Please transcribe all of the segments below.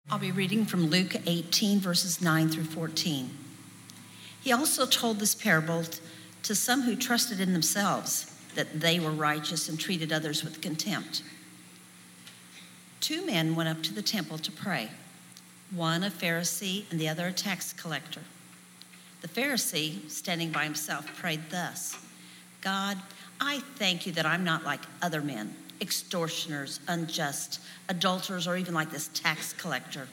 I'll be reading from Luke 18, verses 9 through 14. He also told this parable to some who trusted in themselves that they were righteous and treated others with contempt. 2 men went up to the temple to pray, one a Pharisee and the other a tax collector. The Pharisee, standing by himself, prayed thus: God, I thank you that I'm not like other men, extortioners, unjust, adulterers, or even like this tax collector.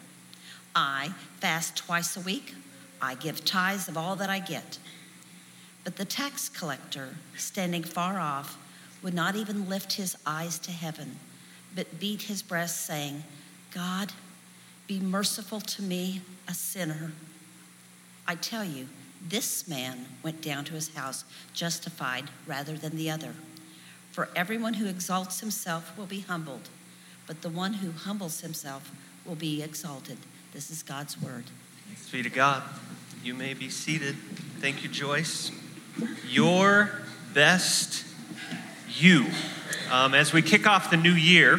I fast twice a week. I give tithes of all that I get. But the tax collector, standing far off, would not even lift his eyes to heaven, but beat his breast, saying, God, be merciful to me, a sinner. I tell you, this man went down to his house justified rather than the other. For everyone who exalts himself will be humbled, but the one who humbles himself will be exalted. This is God's word. Thanks be to God. You may be seated. Thank you, Joyce. Your best you. As we kick off the new year,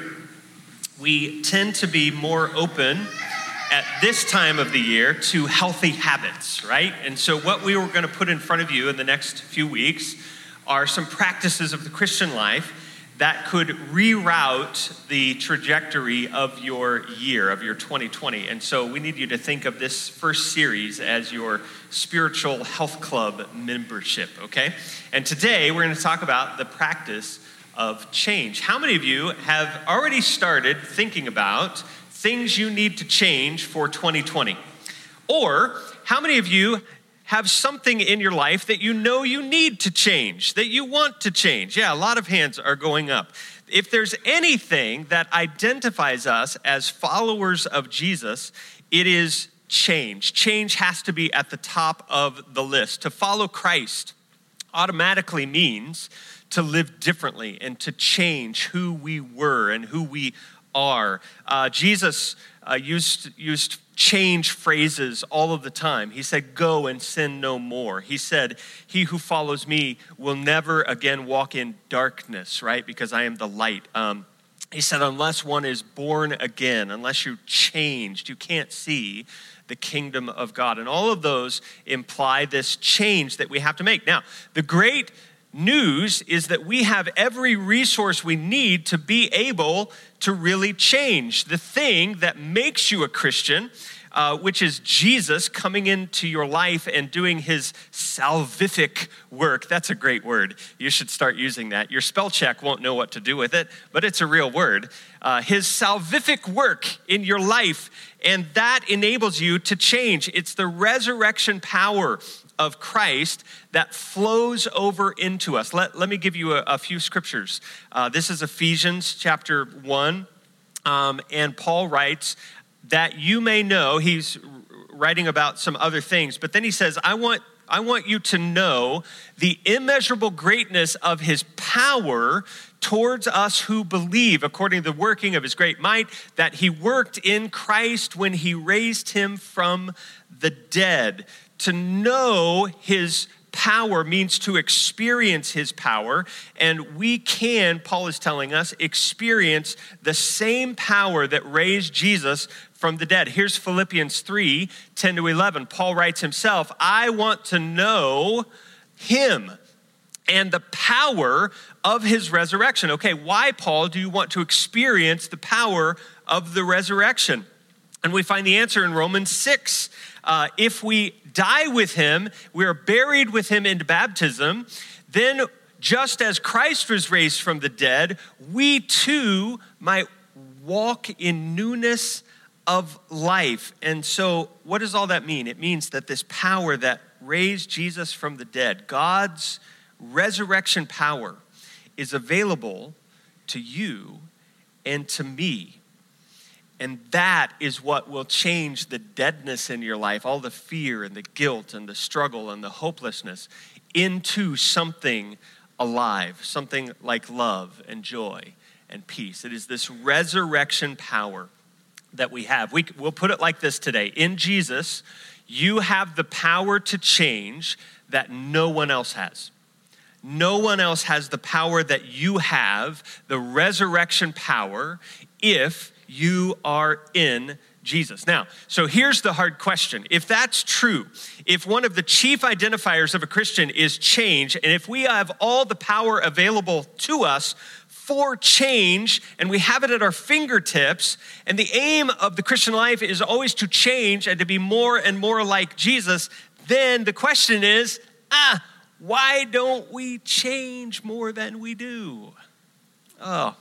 we tend to be more open at this time of the year to healthy habits, right? And so what we were going to put in front of you in the next few weeks are some practices of the Christian life that could reroute the trajectory of your year, of your 2020. And so we need you to think of this first series as your spiritual health club membership, okay? And today we're going to talk about the practice of change. How many of you have already started thinking about things you need to change for 2020? Or how many of you have something in your life that you know you need to change, that you want to change? Yeah, a lot of hands are going up. If there's anything that identifies us as followers of Jesus, it is change. Change has to be at the top of the list. To follow Christ automatically means to live differently and to change who we were and who we are. Jesus used change phrases all of the time. He said, go and sin no more. He said, he who follows me will never again walk in darkness, right? Because I am the light. He said, unless one is born again, unless you're changed, you can't see the kingdom of God. And all of those imply this change that we have to make. Now, the great news is that we have every resource we need to be able to really change. The thing that makes you a Christian, which is Jesus coming into your life and doing his salvific work. That's a great word. You should start using that. Your spell check won't know what to do with it, but it's a real word. His salvific work in your life, and that enables you to change. It's the resurrection power of Christ that flows over into us. Let me give you a few scriptures. This is Ephesians chapter 1, and Paul writes that you may know, he's writing about some other things, but then he says, I want you to know the immeasurable greatness of his power towards us who believe, according to the working of his great might, that he worked in Christ when he raised him from the dead. To know his power means to experience his power, and we can, Paul is telling us, experience the same power that raised Jesus from the dead. Here's Philippians 3, 10 to 11. Paul writes himself, I want to know him and the power of his resurrection. Okay, why, Paul, do you want to experience the power of the resurrection? And we find the answer in Romans 6. If we die with him, we are buried with him into baptism, then just as Christ was raised from the dead, we too might walk in newness of life. And so what does all that mean? It means that this power that raised Jesus from the dead, God's resurrection power, is available to you and to me. And that is what will change the deadness in your life, all the fear and the guilt and the struggle and the hopelessness, into something alive, something like love and joy and peace. It is this resurrection power that we have. We'll put it like this today. In Jesus, you have the power to change that no one else has. No one else has the power that you have, the resurrection power, if you are in Jesus. Now, so here's the hard question. If that's true, if one of the chief identifiers of a Christian is change, and if we have all the power available to us for change, and we have it at our fingertips, and the aim of the Christian life is always to change and to be more and more like Jesus, then the question is, why don't we change more than we do? Oh,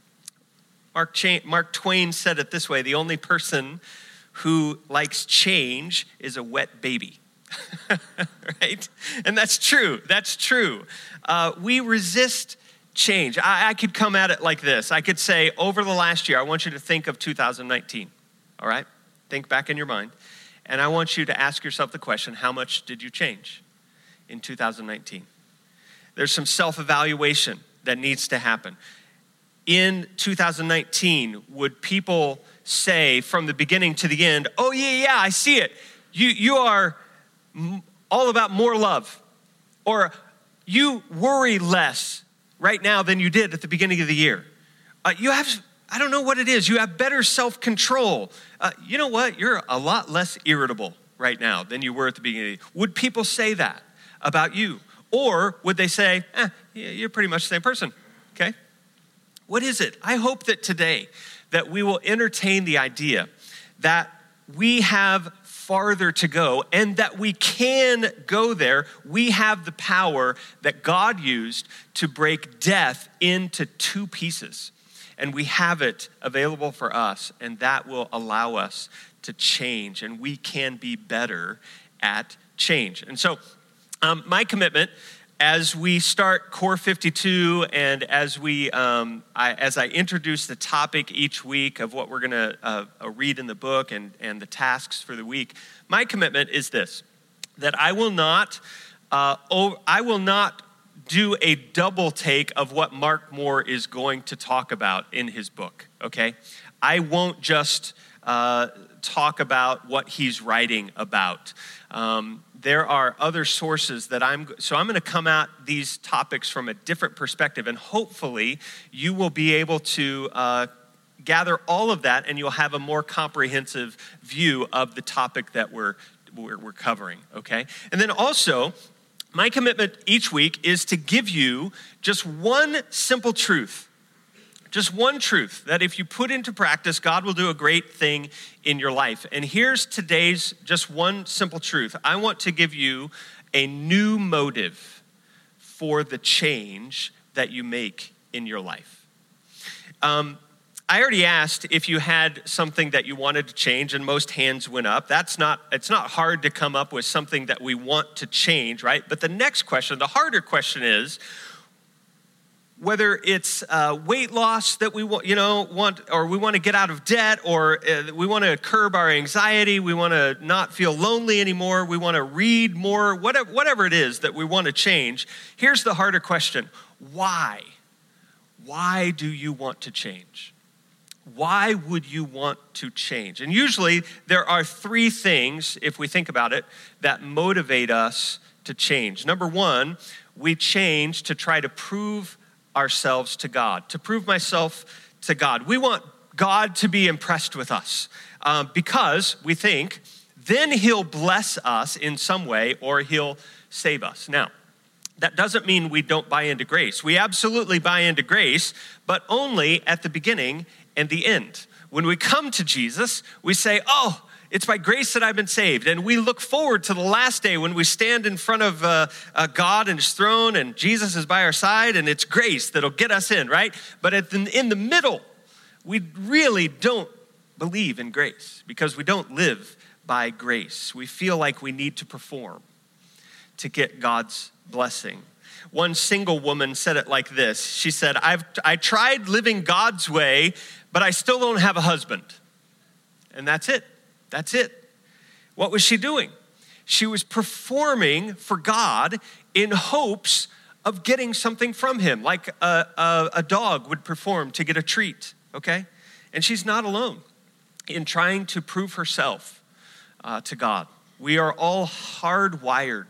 Mark Twain said it this way: the only person who likes change is a wet baby. Right? And that's true. That's true. We resist change. I could come at it like this. I could say, over the last year, I want you to think of 2019. All right? Think back in your mind. And I want you to ask yourself the question, how much did you change in 2019? There's some self-evaluation that needs to happen. In 2019, would people say from the beginning to the end, oh, yeah, I see it. You are all about more love. Or you worry less right now than you did at the beginning of the year. You have, I don't know what it is, you have better self-control. You know what? You're a lot less irritable right now than you were at the beginning of the year. Would people say that about you? Or would they say, you're pretty much the same person, okay? What is it? I hope that today that we will entertain the idea that we have farther to go and that we can go there. We have the power that God used to break death into two pieces. And we have it available for us, and that will allow us to change, and we can be better at change. And so my commitment as we start Core 52 and as I introduce the topic each week of what we're going to read in the book and the tasks for the week, my commitment is this, that I will not do a double take of what Mark Moore is going to talk about in his book, okay? I won't just talk about what he's writing about. There are other sources that I'm going to come at these topics from a different perspective, and hopefully you will be able to gather all of that, and you'll have a more comprehensive view of the topic that we're covering, okay? And then also, my commitment each week is to give you just one simple truth. Just one truth that if you put into practice, God will do a great thing in your life. And here's today's just one simple truth. I want to give you a new motive for the change that you make in your life. I already asked if you had something that you wanted to change, and most hands went up. It's not hard to come up with something that we want to change, right? But the next question, the harder question is, whether it's weight loss that we want, or we want to get out of debt, or we want to curb our anxiety, we want to not feel lonely anymore, we want to read more, whatever it is that we want to change. Here's the harder question. Why? Why do you want to change? Why would you want to change? And usually there are three things, if we think about it, that motivate us to change. Number one, we change to try to prove ourselves to God, to prove myself to God. We want God to be impressed with us because we think then he'll bless us in some way or he'll save us. Now, that doesn't mean we don't buy into grace. We absolutely buy into grace, but only at the beginning and the end. When we come to Jesus, we say, oh, it's by grace that I've been saved. And we look forward to the last day when we stand in front of God and his throne and Jesus is by our side, and it's grace that'll get us in, right? But in the middle, we really don't believe in grace because we don't live by grace. We feel like we need to perform to get God's blessing. One single woman said it like this. She said, I tried living God's way, but I still don't have a husband. And that's it. That's it. What was she doing? She was performing for God in hopes of getting something from him, like a dog would perform to get a treat, okay? And she's not alone in trying to prove herself to God. We are all hardwired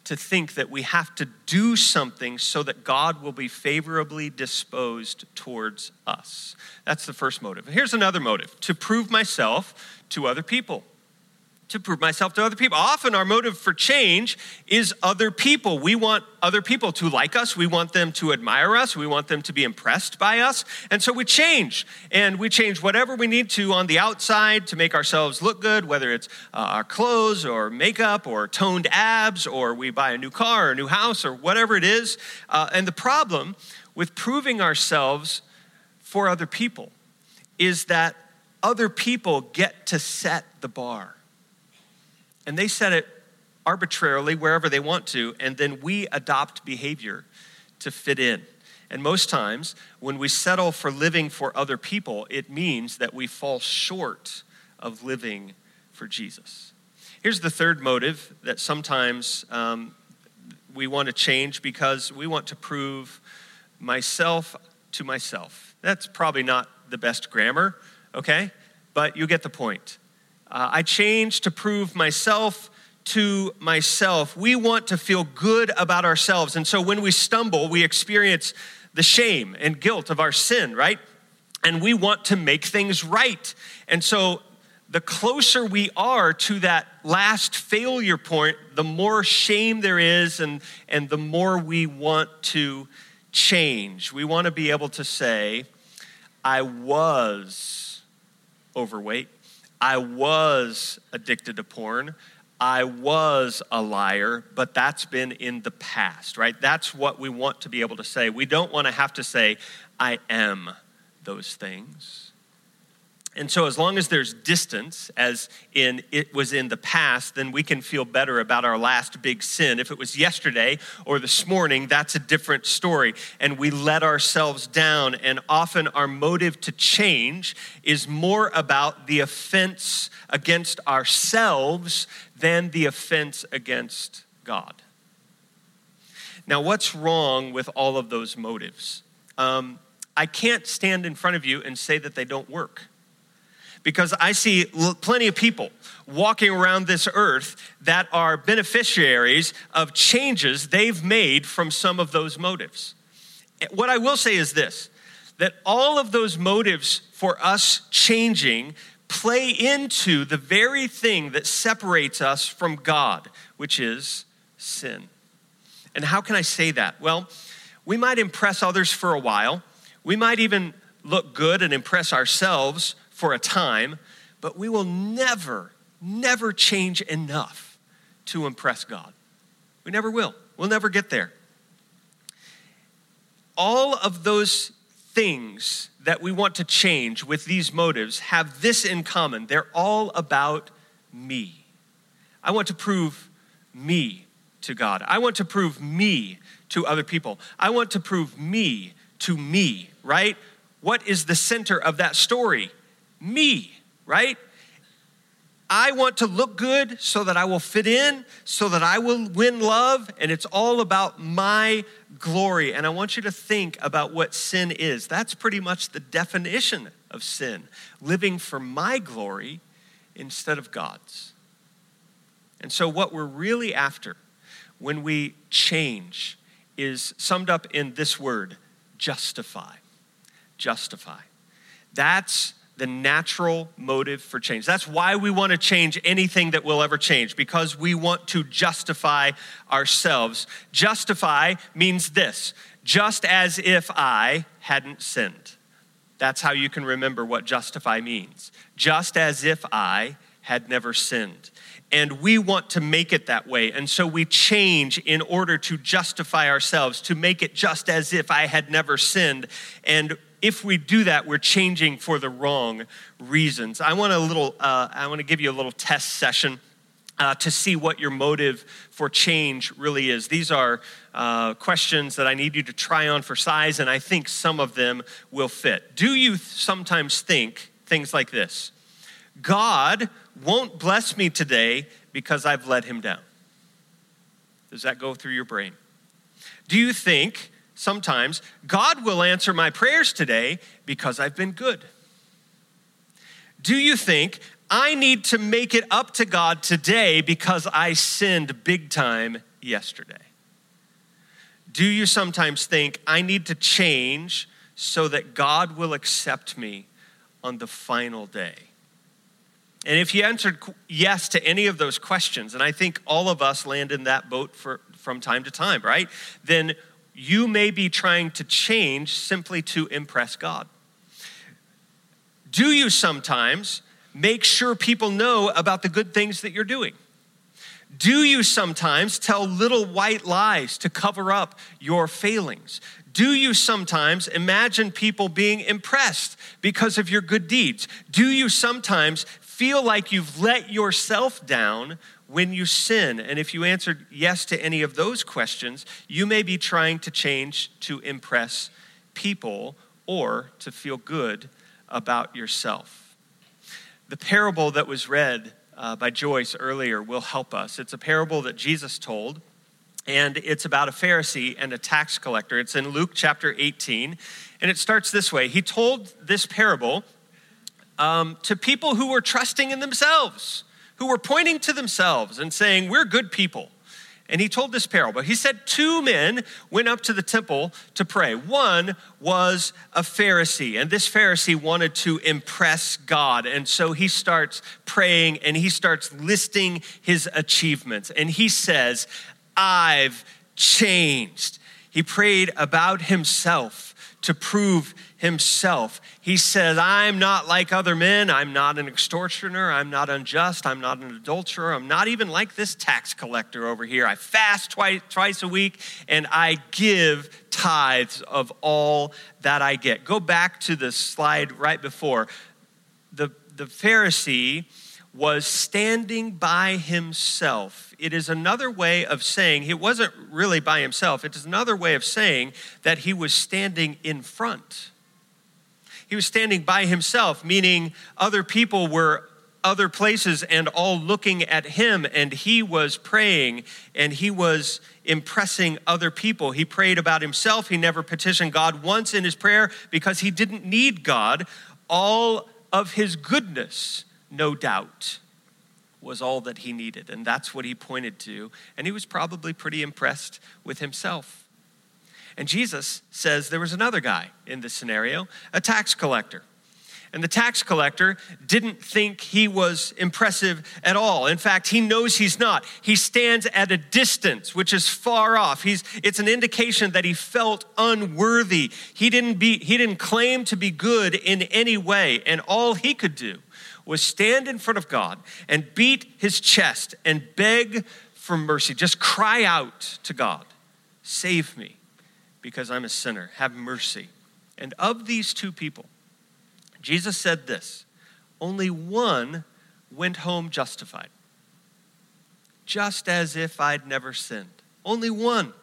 to think that we have to do something so that God will be favorably disposed towards us. That's the first motive. Here's another motive: to prove myself to other people. To prove myself to other people. Often our motive for change is other people. We want other people to like us. We want them to admire us. We want them to be impressed by us. And so we change. And we change whatever we need to on the outside to make ourselves look good, whether it's our clothes or makeup or toned abs, or we buy a new car or a new house or whatever it is. And the problem with proving ourselves for other people is that other people get to set the bar. And they set it arbitrarily wherever they want to, and then we adopt behavior to fit in. And most times, when we settle for living for other people, it means that we fall short of living for Jesus. Here's the third motive that sometimes we want to change because we want to prove myself to myself. That's probably not the best grammar, okay? But you get the point. I change to prove myself to myself. We want to feel good about ourselves. And so when we stumble, we experience the shame and guilt of our sin, right? And we want to make things right. And so the closer we are to that last failure point, the more shame there is and the more we want to change. We want to be able to say, I was overweight. I was addicted to porn. I was a liar, but that's been in the past, right? That's what we want to be able to say. We don't want to have to say, I am those things. And so as long as there's distance, as in it was in the past, then we can feel better about our last big sin. If it was yesterday or this morning, that's a different story. And we let ourselves down. And often our motive to change is more about the offense against ourselves than the offense against God. Now, what's wrong with all of those motives? I can't stand in front of you and say that they don't work. Because I see plenty of people walking around this earth that are beneficiaries of changes they've made from some of those motives. What I will say is this, that all of those motives for us changing play into the very thing that separates us from God, which is sin. And how can I say that? Well, we might impress others for a while. We might even look good and impress ourselves for a time, but we will never change enough to impress God. We never will. We'll never get there. All of those things that we want to change with these motives have this in common. They're all about me. I want to prove me to God. I want to prove me to other people. I want to prove me to me, right? What is the center of that story? Me, right? I want to look good so that I will fit in, so that I will win love, and it's all about my glory. And I want you to think about what sin is. That's pretty much the definition of sin, living for my glory instead of God's. And so what we're really after when we change is summed up in this word, justify. Justify. That's the natural motive for change. That's why we want to change anything that will ever change, because we want to justify ourselves. Justify means this, just as if I hadn't sinned. That's how you can remember what justify means. Just as if I had never sinned. And we want to make it that way. And so we change in order to justify ourselves, to make it just as if I had never sinned. And if we do that, we're changing for the wrong reasons. I want to give you a little test session to see what your motive for change really is. These are questions that I need you to try on for size, and I think some of them will fit. Do you sometimes think things like this? God won't bless me today because I've let him down. Does that go through your brain? Do you think sometimes God will answer my prayers today because I've been good? Do you think I need to make it up to God today because I sinned big time yesterday? Do you sometimes think, I need to change so that God will accept me on the final day? And if you answered yes to any of those questions, and I think all of us land in that boat from time to time, right? Then you may be trying to change simply to impress God. Do you sometimes make sure people know about the good things that you're doing? Do you sometimes tell little white lies to cover up your failings? Do you sometimes imagine people being impressed because of your good deeds? Do you sometimes feel like you've let yourself down when you sin? And if you answered yes to any of those questions, you may be trying to change to impress people or to feel good about yourself. The parable that was read by Joyce earlier will help us. It's a parable that Jesus told, and it's about a Pharisee and a tax collector. It's in Luke chapter 18, and it starts this way. He told this parable to people who were trusting in themselves, who were pointing to themselves and saying, we're good people. And he told this parable. He said 2 men went up to the temple to pray. One was a Pharisee, and this Pharisee wanted to impress God. And so he starts praying and he starts listing his achievements. And he says, I've changed. He prayed about himself to prove himself. He said, I'm not like other men. I'm not an extortioner. I'm not unjust. I'm not an adulterer. I'm not even like this tax collector over here. I fast twice a week, and I give tithes of all that I get. Go back to the slide right before. The Pharisee was standing by himself. It is another way of saying, he wasn't really by himself. It is another way of saying that he was standing in front. He was standing by himself, meaning other people were other places and all looking at him, and he was praying and he was impressing other people. He prayed about himself. He never petitioned God once in his prayer because he didn't need God. All of his goodness, no doubt, was all that he needed. And that's what he pointed to. And he was probably pretty impressed with himself. And Jesus says there was another guy in this scenario, a tax collector. And the tax collector didn't think he was impressive at all. In fact, he knows he's not. He stands at a distance, which is far off. It's an indication that he felt unworthy. He didn't claim to be good in any way. And all he could do was stand in front of God and beat his chest and beg for mercy. Just cry out to God, save me because I'm a sinner. Have mercy. And of these 2 people, Jesus said this, only one went home justified, just as if I'd never sinned. Only one.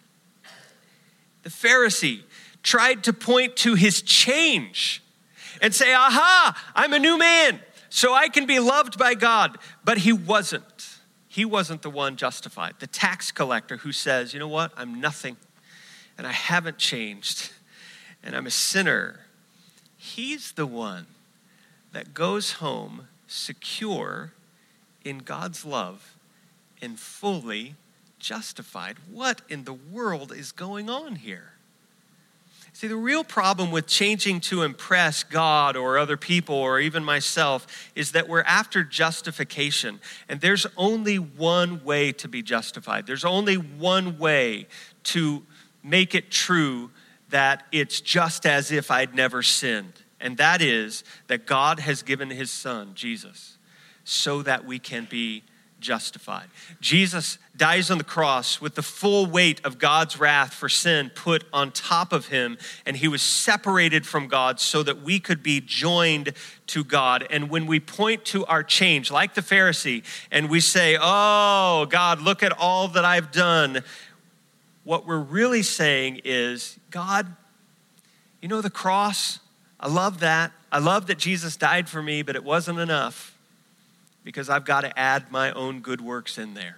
The Pharisee tried to point to his change and say, aha, I'm a new man, so I can be loved by God. But he wasn't. He wasn't the one justified. The tax collector who says, you know what, I'm nothing, and I haven't changed, and I'm a sinner. He's the one that goes home secure in God's love and fully justified. What in the world is going on here? See, the real problem with changing to impress God or other people or even myself is that we're after justification. And there's only one way to be justified. There's only one way to make it true that it's just as if I'd never sinned. And that is that God has given his son, Jesus, so that we can be justified. Jesus dies on the cross with the full weight of God's wrath for sin put on top of him, and he was separated from God so that we could be joined to God. And when we point to our change, like the Pharisee, and we say, oh, God, look at all that I've done, what we're really saying is, God, you know the cross? I love that. I love that Jesus died for me, but it wasn't enough because I've got to add my own good works in there.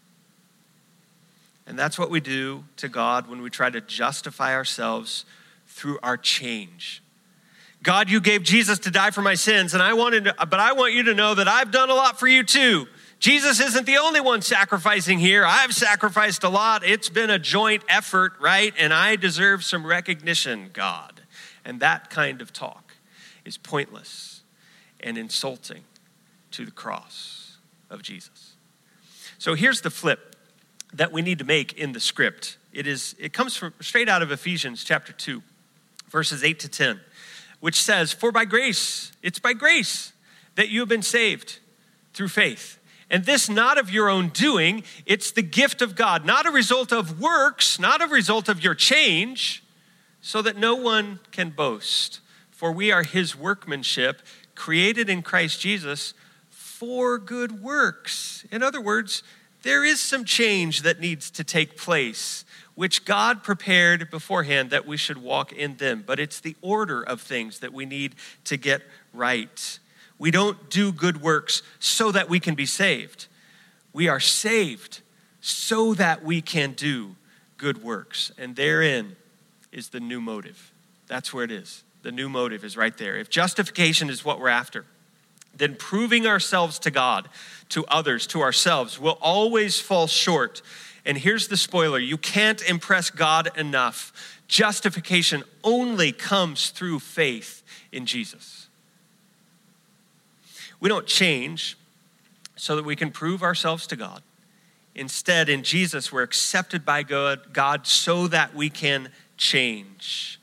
And that's what we do to God when we try to justify ourselves through our change. God, you gave Jesus to die for my sins, but I want you to know that I've done a lot for you too. Jesus isn't the only one sacrificing here. I've sacrificed a lot. It's been a joint effort, right? And I deserve some recognition, God. And that kind of talk is pointless and insulting to the cross of Jesus. So here's the flip that we need to make in the script. It comes from straight out of Ephesians chapter 2, verses 8 to 10, which says, "For by grace, it's by grace that you have been saved through faith. And this not of your own doing, it's the gift of God, not a result of works, not a result of your change, so that no one can boast. For we are his workmanship, created in Christ Jesus for good works." In other words, there is some change that needs to take place, which God prepared beforehand that we should walk in them. But it's the order of things that we need to get right. We don't do good works so that we can be saved. We are saved so that we can do good works. And therein is the new motive. That's where it is. The new motive is right there. If justification is what we're after, then proving ourselves to God, to others, to ourselves will always fall short. And here's the spoiler: you can't impress God enough. Justification only comes through faith in Jesus. We don't change so that we can prove ourselves to God. Instead, in Jesus, we're accepted by God so that we can change.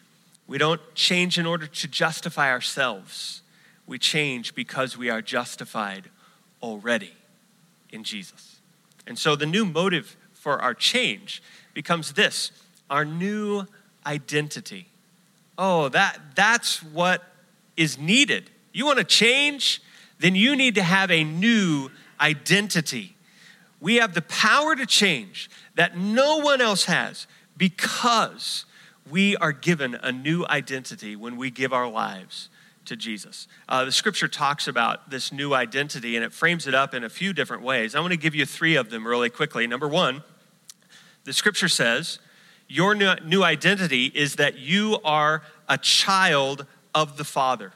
We don't change in order to justify ourselves. We change because we are justified already in Jesus. And so the new motive for our change becomes this: our new identity. Oh, that's what is needed. You want to change? Then you need to have a new identity. We have the power to change that no one else has because we are given a new identity when we give our lives to Jesus. The scripture talks about this new identity, and it frames it up in a few different ways. I want to give you 3 of them really quickly. Number 1, the scripture says your new identity is that you are a child of the Father.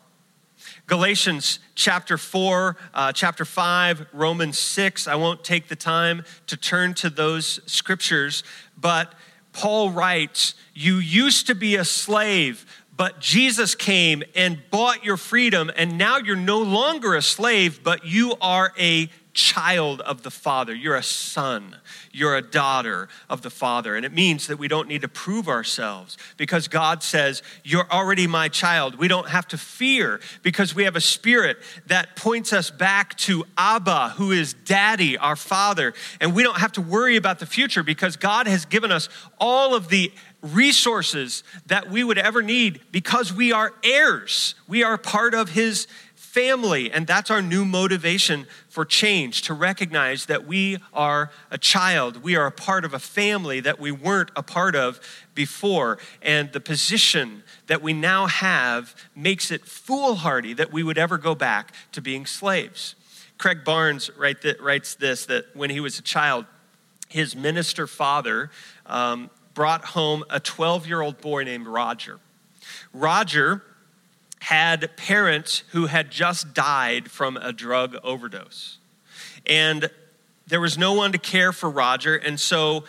Galatians chapter 4, chapter 5, Romans 6. I won't take the time to turn to those scriptures, but Paul writes, "You used to be a slave, but Jesus came and bought your freedom, and now you're no longer a slave, but you are a child of the Father. You're a son. You're a daughter of the Father." And it means that we don't need to prove ourselves because God says, "You're already my child." We don't have to fear because we have a spirit that points us back to Abba, who is Daddy, our Father. And we don't have to worry about the future because God has given us all of the resources that we would ever need because we are heirs. We are part of his family, and that's our new motivation for change, to recognize that we are a child. We are a part of a family that we weren't a part of before, and the position that we now have makes it foolhardy that we would ever go back to being slaves. Craig Barnes writes this, that when he was a child, his minister father brought home a 12-year-old boy named Roger. Roger had parents who had just died from a drug overdose. And there was no one to care for Roger. And so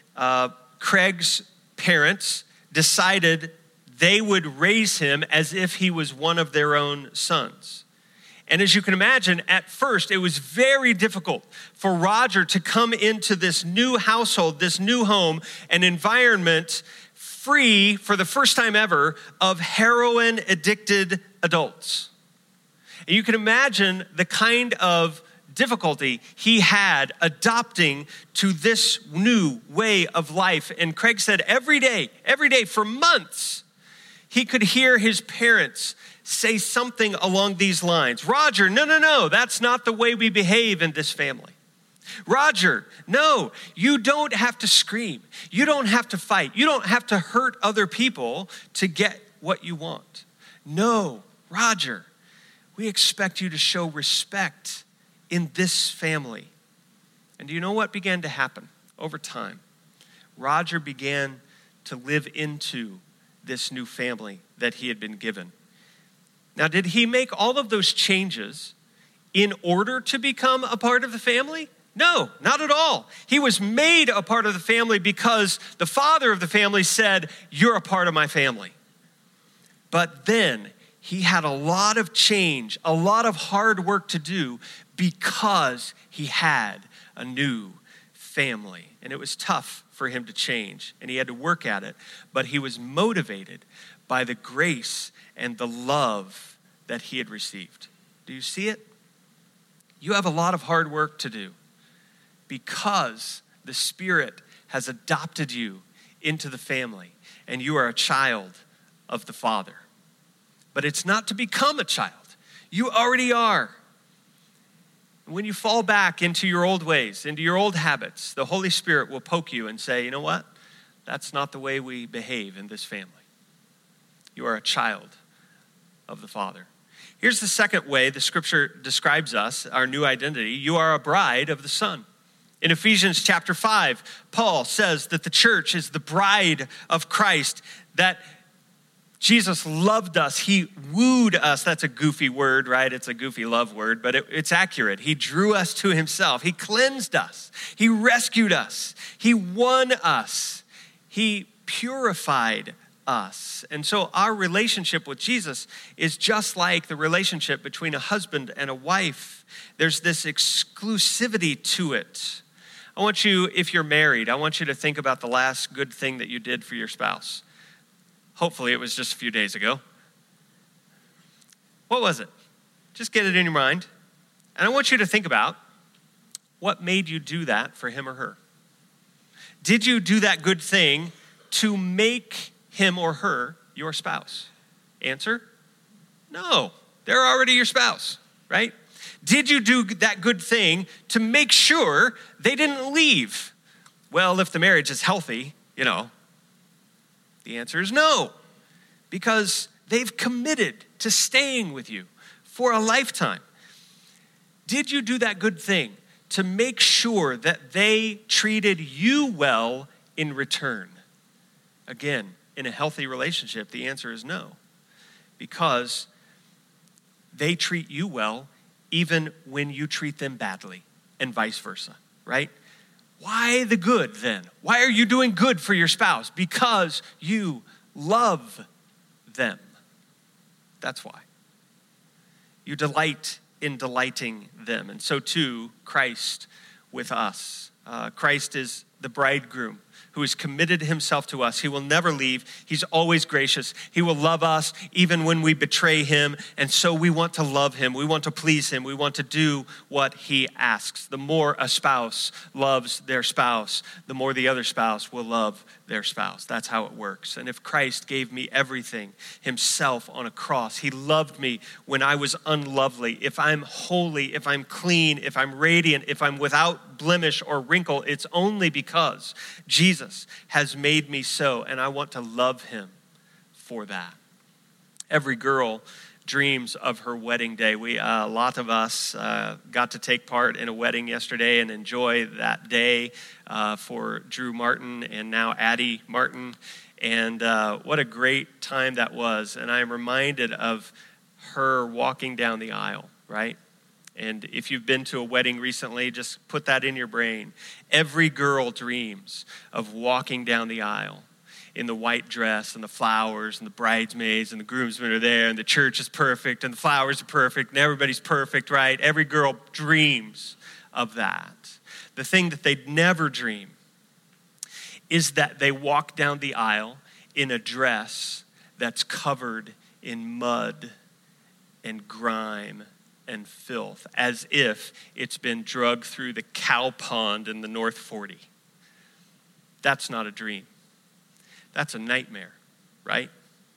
Craig's parents decided they would raise him as if he was one of their own sons. And as you can imagine, at first, it was very difficult for Roger to come into this new household, this new home, an environment free, for the first time ever, of heroin-addicted adults. And you can imagine the kind of difficulty he had adopting to this new way of life. And Craig said every day for months, he could hear his parents say something along these lines. "Roger, no, that's not the way we behave in this family. Roger, no, you don't have to scream. You don't have to fight. You don't have to hurt other people to get what you want. No, Roger, we expect you to show respect in this family." And do you know what began to happen over time? Roger began to live into this new family that he had been given. Now, did he make all of those changes in order to become a part of the family? No, not at all. He was made a part of the family because the father of the family said, "You're a part of my family." But then he had a lot of change, a lot of hard work to do because he had a new family. And it was tough for him to change, and he had to work at it. But he was motivated by the grace and the love that he had received. Do you see it? You have a lot of hard work to do because the Spirit has adopted you into the family, and you are a child of the Father. But it's not to become a child. You already are. When you fall back into your old ways, into your old habits, the Holy Spirit will poke you and say, "You know what? That's not the way we behave in this family. You are a child of the Father." Here's the second way the Scripture describes us, our new identity. You are a bride of the Son. In Ephesians chapter 5, Paul says that the church is the bride of Christ, that Jesus loved us. He wooed us. That's a goofy word, right? It's a goofy love word, but it's accurate. He drew us to himself. He cleansed us. He rescued us. He won us. He purified us. And so our relationship with Jesus is just like the relationship between a husband and a wife. There's this exclusivity to it. I want you, if you're married, I want you to think about the last good thing that you did for your spouse. Hopefully it was just a few days ago. What was it? Just get it in your mind. And I want you to think about what made you do that for him or her. Did you do that good thing to make him or her your spouse? Answer, no. They're already your spouse, right? Did you do that good thing to make sure they didn't leave? Well, if the marriage is healthy, the answer is no, because they've committed to staying with you for a lifetime. Did you do that good thing to make sure that they treated you well in return? Again, in a healthy relationship, the answer is no, because they treat you well even when you treat them badly, and vice versa, right? Why the good then? Why are you doing good for your spouse? Because you love them. That's why. You delight in delighting them. And so too, Christ with us. Christ is the bridegroom who has committed himself to us. He will never leave. He's always gracious. He will love us even when we betray him. And so we want to love him. We want to please him. We want to do what he asks. The more a spouse loves their spouse, the more the other spouse will love their spouse. That's how it works. And if Christ gave me everything himself on a cross, he loved me when I was unlovely. If I'm holy, if I'm clean, if I'm radiant, if I'm without blemish or wrinkle, it's only because Jesus has made me so, and I want to love him for that. Every girl dreams of her wedding day. A lot of us got to take part in a wedding yesterday and enjoy that day for Drew Martin and now Addie Martin. And what a great time that was. And I'm reminded of her walking down the aisle, right? And if you've been to a wedding recently, just put that in your brain. Every girl dreams of walking down the aisle in the white dress and the flowers and the bridesmaids and the groomsmen are there and the church is perfect and the flowers are perfect and everybody's perfect, right? Every girl dreams of that. The thing that they'd never dream is that they walk down the aisle in a dress that's covered in mud and grime and filth, as if it's been drugged through the cow pond in the North 40. That's not a dream. That's a nightmare, right?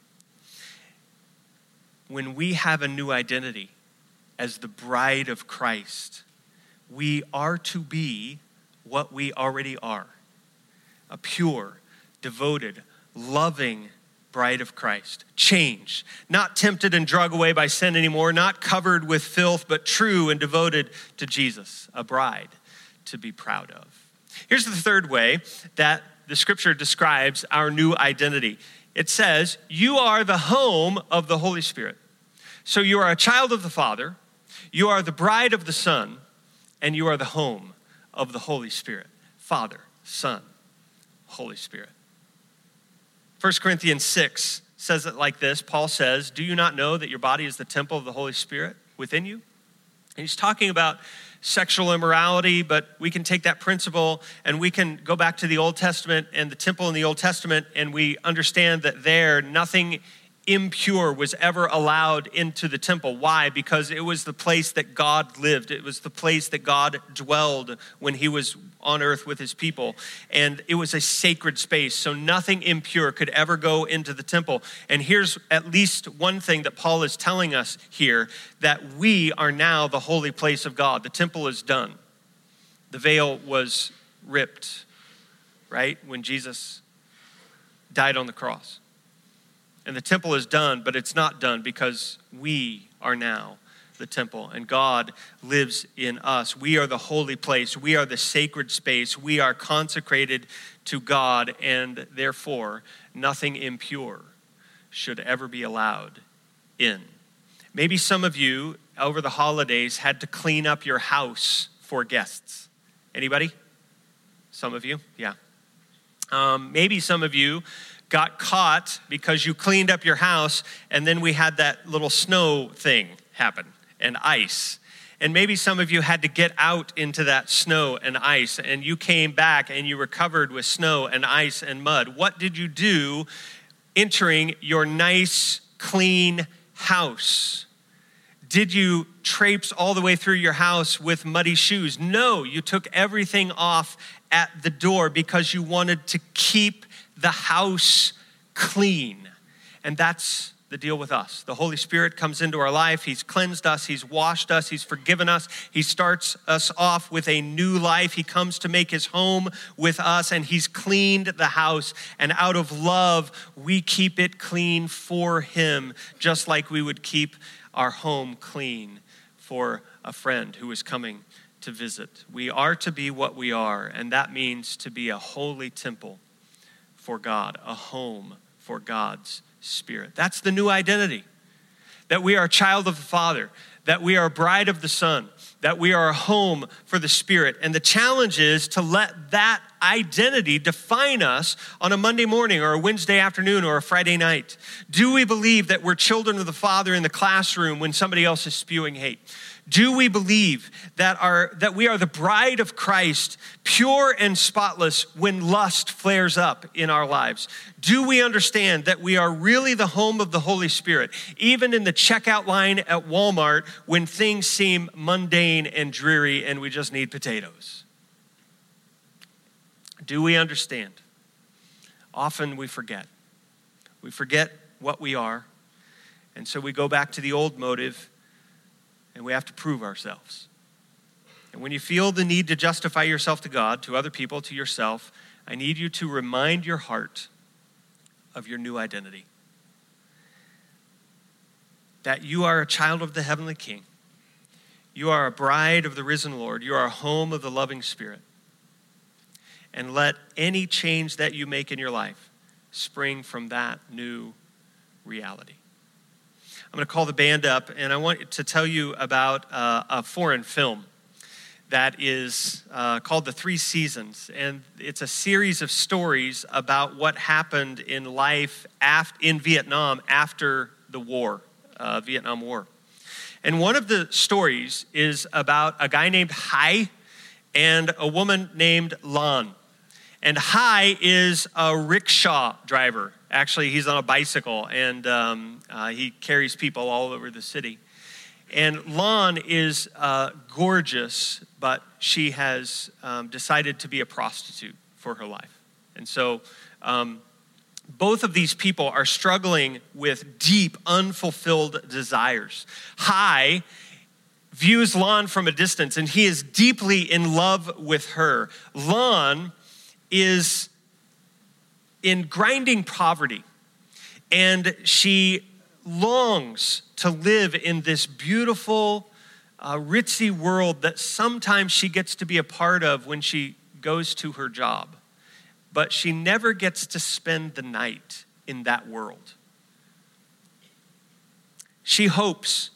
When we have a new identity as the bride of Christ, we are to be what we already are. A pure, devoted, loving bride of Christ. Changed, not tempted and drug away by sin anymore, not covered with filth, but true and devoted to Jesus, a bride to be proud of. Here's the third way that the scripture describes our new identity. It says, you are the home of the Holy Spirit. So you are a child of the Father. You are the bride of the Son, and you are the home of the Holy Spirit. Father, Son, Holy Spirit. 1 Corinthians 6 says it like this. Paul says, do you not know that your body is the temple of the Holy Spirit within you? And he's talking about sexual immorality, but we can take that principle and we can go back to the Old Testament and the temple in the Old Testament, and we understand that there nothing impure was ever allowed into the temple. Why? Because it was the place that God lived. It was the place that God dwelled when he was on earth with his people. And it was a sacred space. So nothing impure could ever go into the temple. And here's at least one thing that Paul is telling us here, that we are now the holy place of God. The temple is done. The veil was ripped, right? When Jesus died on the cross. And the temple is done, but it's not done because we are now the temple and God lives in us. We are the holy place. We are the sacred space. We are consecrated to God, and therefore nothing impure should ever be allowed in. Maybe some of you over the holidays had to clean up your house for guests. Anybody? Some of you? Yeah. Maybe some of you got caught because you cleaned up your house and then we had that little snow thing happen and ice. And maybe some of you had to get out into that snow and ice and you came back and you were covered with snow and ice and mud. What did you do entering your nice, clean house? Did you traipse all the way through your house with muddy shoes? No, you took everything off at the door because you wanted to keep the house clean. And that's the deal with us. The Holy Spirit comes into our life. He's cleansed us. He's washed us. He's forgiven us. He starts us off with a new life. He comes to make his home with us, and he's cleaned the house. And out of love, we keep it clean for him, just like we would keep our home clean for a friend who is coming to visit. We are to be what we are, and that means to be a holy temple for God, a home for God's Spirit. That's the new identity, that we are a child of the Father, that we are a bride of the Son, that we are a home for the Spirit. And the challenge is to let that identity define us on a Monday morning or a Wednesday afternoon or a Friday night. Do we believe that we're children of the Father in the classroom when somebody else is spewing hate? Do we believe that we are the bride of Christ, pure and spotless when lust flares up in our lives? Do we understand that we are really the home of the Holy Spirit, even in the checkout line at Walmart when things seem mundane and dreary and we just need potatoes? Do we understand? Often we forget. We forget what we are, and so we go back to the old motive, and we have to prove ourselves. And when you feel the need to justify yourself to God, to other people, to yourself, I need you to remind your heart of your new identity. That you are a child of the heavenly King. You are a bride of the risen Lord. You are a home of the loving Spirit. And let any change that you make in your life spring from that new reality. I'm going to call the band up, and I want to tell you about a foreign film that is called The Three Seasons. And it's a series of stories about what happened in life in Vietnam after the war, Vietnam War. And one of the stories is about a guy named Hai and a woman named Lan. And Hai is a rickshaw driver. Actually, he's on a bicycle, and he carries people all over the city. And Lan is gorgeous, but she has decided to be a prostitute for her life. And so both of these people are struggling with deep, unfulfilled desires. Hai views Lan from a distance, and he is deeply in love with her. Lan is in grinding poverty, and she longs to live in this beautiful, ritzy world that sometimes she gets to be a part of when she goes to her job. But she never gets to spend the night in that world. She hopes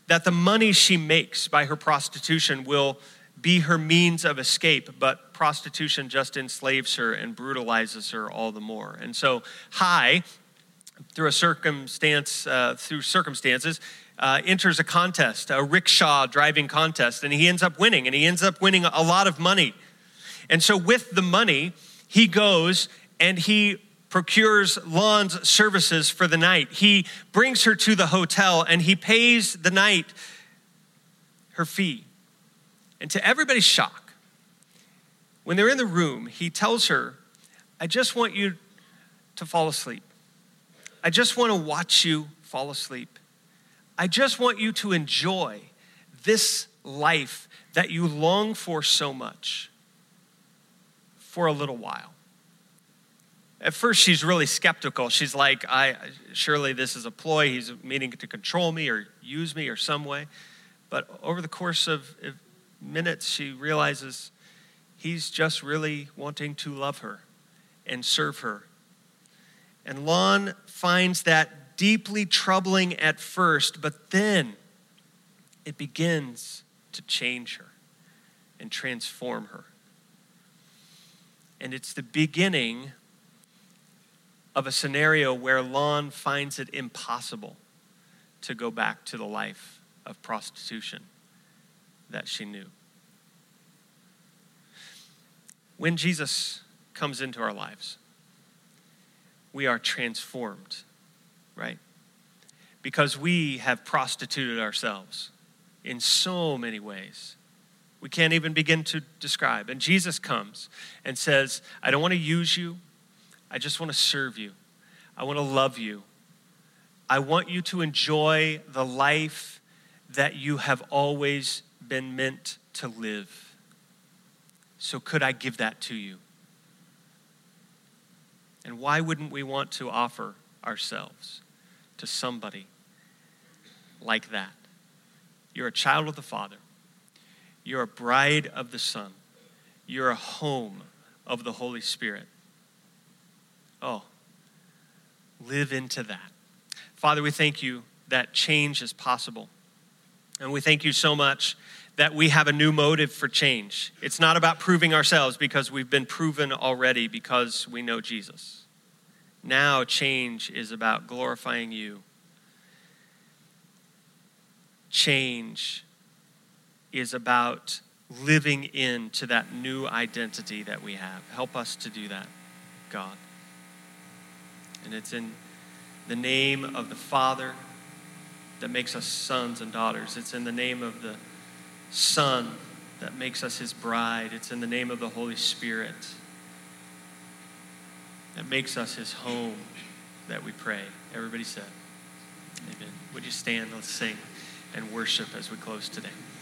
that the money she makes by her prostitution will be her means of escape, but prostitution just enslaves her and brutalizes her all the more. And so Hai, through circumstances, enters a contest, a rickshaw driving contest, and he ends up winning, a lot of money. And so with the money, he goes and he procures Lon's services for the night. He brings her to the hotel and he pays the night her fee. And to everybody's shock, when they're in the room, he tells her, I just want you to fall asleep. I just want to watch you fall asleep. I just want you to enjoy this life that you long for so much for a little while. At first, she's really skeptical. She's like, surely this is a ploy. He's meaning to control me or use me or some way. But over the course of minutes, she realizes he's just really wanting to love her and serve her. And Lon finds that deeply troubling at first, but then it begins to change her and transform her. And it's the beginning of a scenario where Lon finds it impossible to go back to the life of prostitution that she knew. When Jesus comes into our lives, we are transformed, right? Because we have prostituted ourselves in so many ways. We can't even begin to describe. And Jesus comes and says, I don't want to use you. I just want to serve you. I want to love you. I want you to enjoy the life that you have always been meant to live. So could I give that to you? And why wouldn't we want to offer ourselves to somebody like that? You're a child of the Father. You're a bride of the Son. You're a home of the Holy Spirit. Oh, live into that. Father, we thank you that change is possible. And we thank you so much that we have a new motive for change. It's not about proving ourselves because we've been proven already because we know Jesus. Now change is about glorifying you. Change is about living into that new identity that we have. Help us to do that, God. And it's in the name of the Father that makes us sons and daughters. It's in the name of the Son that makes us his bride. It's in the name of the Holy Spirit that makes us his home that we pray. Everybody said, amen. Would you stand? Let's sing and worship as we close today.